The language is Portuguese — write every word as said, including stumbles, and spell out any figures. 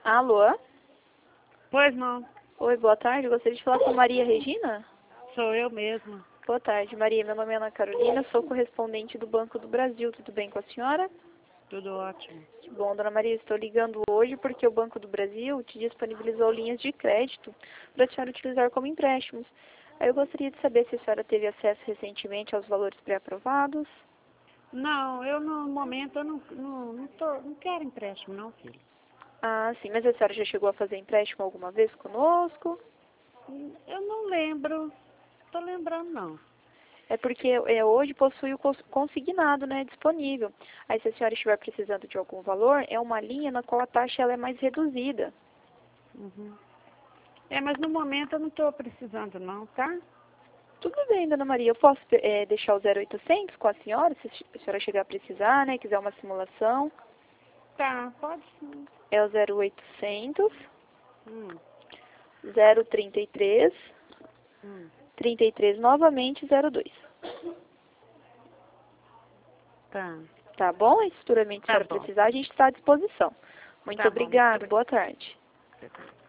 Alô? Pois não, Oi, boa tarde. Gostaria de falar com Maria Regina? sou eu mesma. Boa tarde, Maria. Meu nome é Ana Carolina, sou correspondente do Banco do Brasil. Tudo bem com a senhora? Tudo ótimo. Que bom, dona Maria. Estou ligando hoje porque o Banco do Brasil te disponibilizou linhas de crédito para a senhora utilizar como empréstimos. Aí eu gostaria de saber se a senhora teve acesso recentemente aos valores pré-aprovados. Não, eu no momento eu não, não, não, tô, não quero empréstimo não, filho. Ah, sim. Mas a senhora já chegou a fazer empréstimo alguma vez conosco? Eu não lembro, tô lembrando não. É porque é, hoje possui o cons- consignado, né, disponível. Aí se a senhora estiver precisando de algum valor, é uma linha na qual a taxa ela é mais reduzida. Uhum. É, mas no momento eu não tô precisando não, tá? Tudo bem, dona Maria. Eu posso é, deixar o zero oitocentos com a senhora, se a senhora chegar a precisar, né, quiser uma simulação. Tá, pode sim. É o zero oitocentos, Hum, zero trinta e três, hum, trinta e três novamente zero dois. tá. Tá bom? E futuramente, se a Tá senhora bom. precisar, a gente está à disposição. Muito Tá bom, muito obrigada. Boa tarde. obrigada.